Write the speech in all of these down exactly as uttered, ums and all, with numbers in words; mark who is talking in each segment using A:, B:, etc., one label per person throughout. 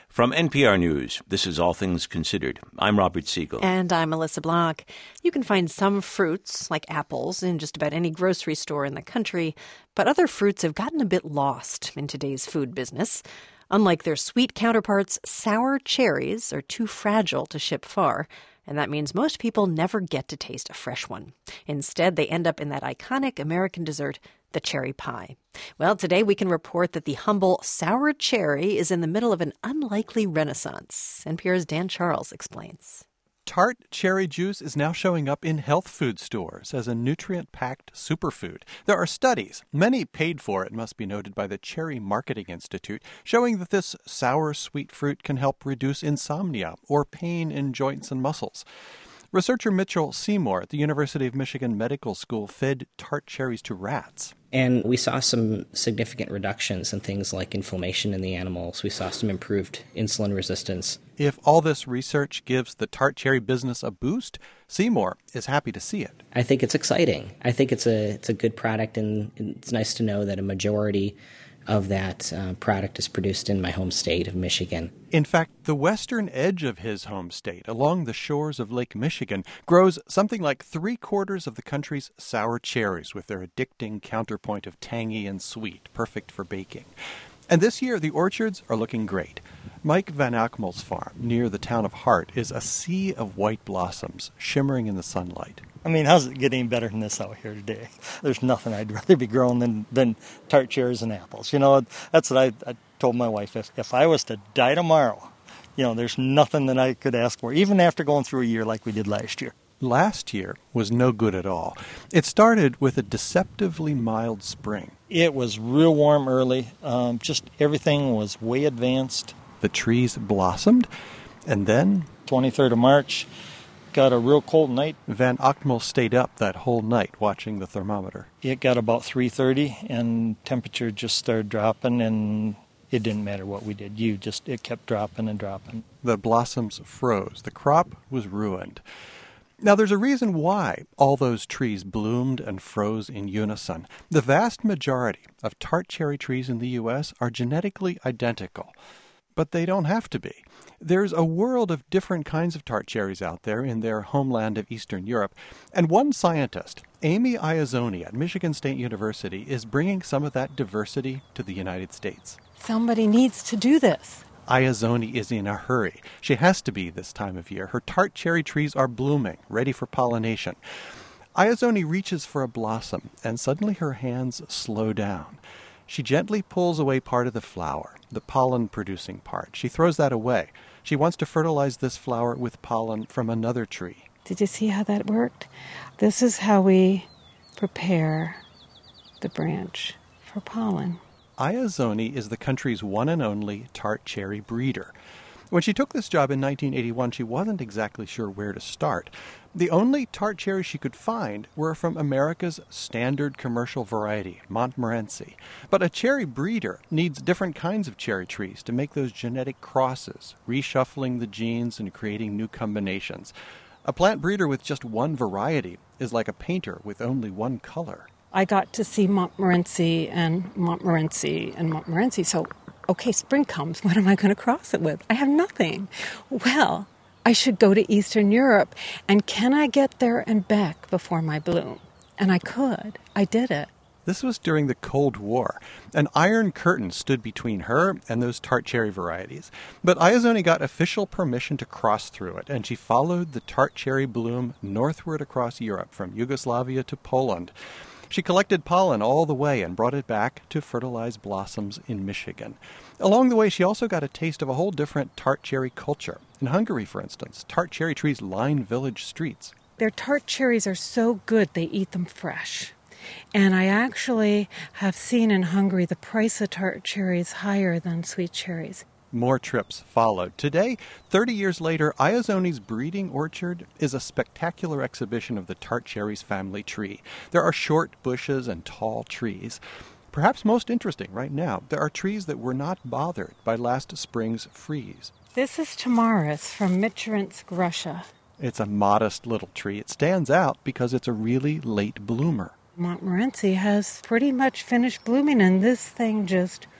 A: From N P R News, this is All Things Considered. I'm Robert Siegel.
B: And I'm Melissa Block. You can find some fruits, like apples, in just about any grocery store in the country, but other fruits have gotten a bit lost in today's food business. Unlike their sweet counterparts, sour cherries are too fragile to ship far, and that means most people never get to taste a fresh one. Instead, they end up in that iconic American dessert, the cherry pie. Well, today we can report that the humble sour cherry is in the middle of an unlikely renaissance. N P R's Dan Charles explains.
C: Tart cherry juice is now showing up in health food stores as a nutrient-packed superfood. There are studies, many paid for, it must be noted, by the Cherry Marketing Institute, showing that this sour sweet fruit can help reduce insomnia or pain in joints and muscles. Researcher Mitchell Seymour at the University of Michigan Medical School fed tart cherries to rats.
D: And we saw some significant reductions in things like inflammation in the animals. We saw some improved insulin resistance.
C: If all this research gives the tart cherry business a boost, Seymour is happy to see it.
D: I think it's exciting. I think it's a it's a good product, and it's nice to know that a majority of that uh, product is produced in my home state of Michigan.
C: In fact, the western edge of his home state, along the shores of Lake Michigan, grows something like three-quarters of the country's sour cherries with their addicting counterpoint of tangy and sweet, perfect for baking. And this year, the orchards are looking great. Mike Van Akmel's farm, near the town of Hart, is a sea of white blossoms shimmering in the sunlight.
E: I mean, how's it getting better than this out here today? There's nothing I'd rather be growing than, than tart cherries and apples. You know, that's what I, I told my wife. If, if I was to die tomorrow, you know, there's nothing that I could ask for, even after going through a year like we did last year.
C: Last year was no good at all. It started with a deceptively mild spring.
E: It was real warm early. Um, just everything was way advanced.
C: The trees blossomed, and then
E: twenty-third of March, got a real cold night.
C: Van Akmel stayed up that whole night watching the thermometer.
E: It got about three thirty, and temperature just started dropping, and it didn't matter what we did. You just, it kept dropping and dropping.
C: The blossoms froze. The crop was ruined. Now, there's a reason why all those trees bloomed and froze in unison. The vast majority of tart cherry trees in the U S are genetically identical. But they don't have to be. There's a world of different kinds of tart cherries out there in their homeland of Eastern Europe. And one scientist, Amy Iazzoni at Michigan State University, is bringing some of that diversity to the United States.
F: Somebody needs to do this.
C: Iazzoni is in a hurry. She has to be this time of year. Her tart cherry trees are blooming, ready for pollination. Iazzoni reaches for a blossom, and suddenly her hands slow down. She gently pulls away part of the flower, the pollen-producing part. She throws that away. She wants to fertilize this flower with pollen from another tree.
F: Did you see how that worked? This is how we prepare the branch for pollen.
C: Iazzoni is the country's one and only tart cherry breeder. When she took this job in nineteen eighty-one, she wasn't exactly sure where to start. The only tart cherries she could find were from America's standard commercial variety, Montmorency. But a cherry breeder needs different kinds of cherry trees to make those genetic crosses, reshuffling the genes and creating new combinations. A plant breeder with just one variety is like a painter with only one color.
F: I got to see Montmorency and Montmorency and Montmorency, so, okay, spring comes. What am I going to cross it with? I have nothing. Well, I should go to Eastern Europe, and can I get there and back before my bloom? And I could. I did it.
C: This was during the Cold War. An iron curtain stood between her and those tart cherry varieties. But Iazzoni got official permission to cross through it, and she followed the tart cherry bloom northward across Europe, from Yugoslavia to Poland. She collected pollen all the way and brought it back to fertilize blossoms in Michigan. Along the way, she also got a taste of a whole different tart cherry culture. In Hungary, for instance, tart cherry trees line village streets.
F: Their tart cherries are so good, they eat them fresh. And I actually have seen in Hungary the price of tart cherries higher than sweet cherries.
C: More trips followed. Today, thirty years later, Iazzoni's breeding orchard is a spectacular exhibition of the tart cherries family tree. There are short bushes and tall trees. Perhaps most interesting right now, there are trees that were not bothered by last spring's freeze.
F: This is Tamaris from Michurinsk, Russia.
C: It's a modest little tree. It stands out because it's a really late bloomer.
F: Montmorency has pretty much finished blooming, and this thing just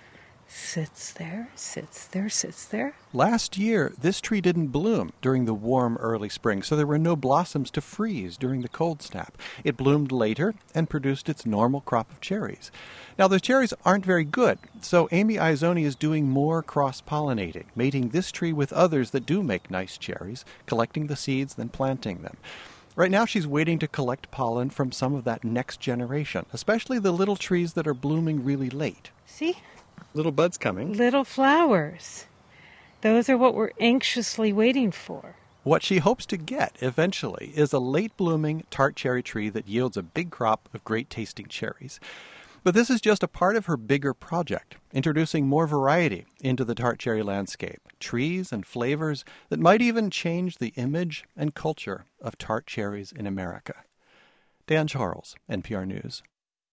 F: Sits there, sits there, sits there.
C: Last year, this tree didn't bloom during the warm early spring, so there were no blossoms to freeze during the cold snap. It bloomed later and produced its normal crop of cherries. Now, the cherries aren't very good, so Amy Iazzoni is doing more cross-pollinating, mating this tree with others that do make nice cherries, collecting the seeds, then planting them. Right now, she's waiting to collect pollen from some of that next generation, especially the little trees that are blooming really late.
F: See?
C: Little buds coming.
F: Little flowers. Those are what we're anxiously waiting for.
C: What she hopes to get eventually is a late-blooming tart cherry tree that yields a big crop of great-tasting cherries. But this is just a part of her bigger project, introducing more variety into the tart cherry landscape, trees and flavors that might even change the image and culture of tart cherries in America. Dan Charles, N P R News.